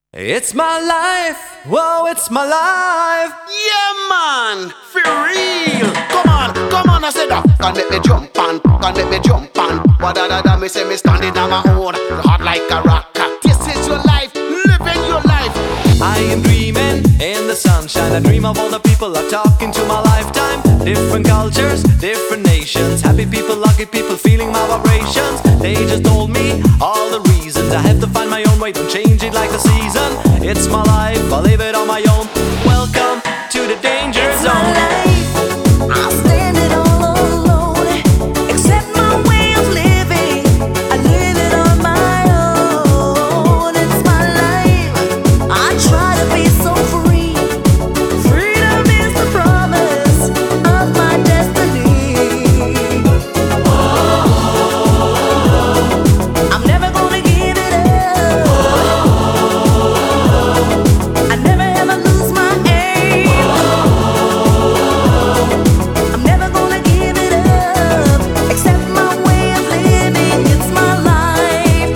It's my life, whoa, it's my life. Yeah, man, for real. Come on, I said that. Can let me jump on, can let me jump on. What da me say me standing on my own. Hot like a rocker. This is your life, living your life. I am dreaming in the sunshine. I dream of all the people I talk into my lifetime. Different cultures, different nations. Happy people, lucky people, feeling my vibrations. They just told me all the reasons. I have to find my own way, don't change it like the season. It's my life, I'll live it on my own. Welcome to the danger It's zone. my life, I'll stand it all alone. Accept my way of living, I live it on my own. It's my life, I try to be so free. Freedom is the promise of my destiny. I'm never gonna give it up. I never ever lose my aim. I'm never gonna give it up. Accept my way of living. It's my life.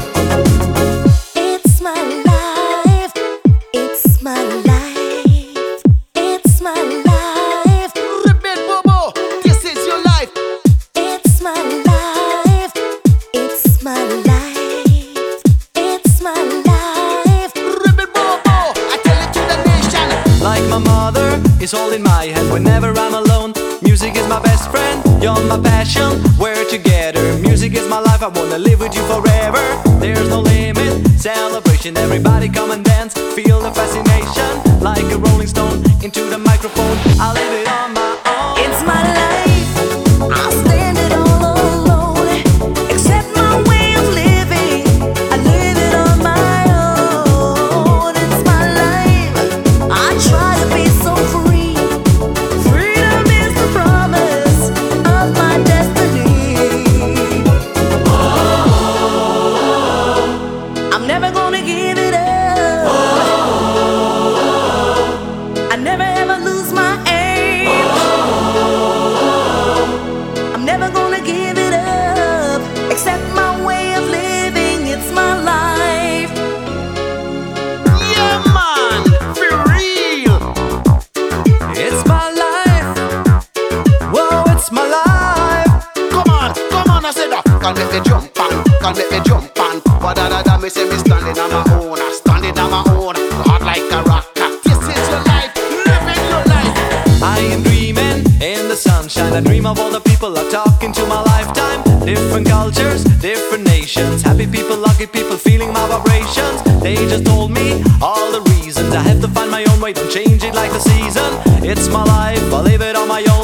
It's my life. It's my life. It's my life. Rebel Bobo, this is your life. It's my life. It's my life. It's my life. Rebel Bobo, I tell it to the nation. Like my mother is holding my hand whenever I'm alone. Music is my best friend, you're my passion. We're together, music is my life. I wanna live with you forever. There's no limit, celebration. Everybody come and dance, feel the fascination. Like a rolling stone into the microphone. I'll live it on my own. It's my life, I'll stand it all alone. Accept my way of living, I live it on my own. It's my life, I try to be so free. Freedom is the promise of my destiny. I'm never gonna give it up. I never ever lose my aim. I'm never gonna give it up. Accept my way of living. It's my life. Yeah, man, for real. It's my life, whoa, it's my life. Come on, I said that. Can let me jump on, can let me jump on. What da me say me standing on my own. Standing on my own, hot like a rocker. This is your life, living your life. I am dreaming in the sunshine. I dream of all the people I talk into my lifetime. Different cultures, different nations. Happy people, lucky people, feeling my vibrations. They just told me all the reasons. I have to find my own way, don't change it like the season. It's my life, I'll live it on my own.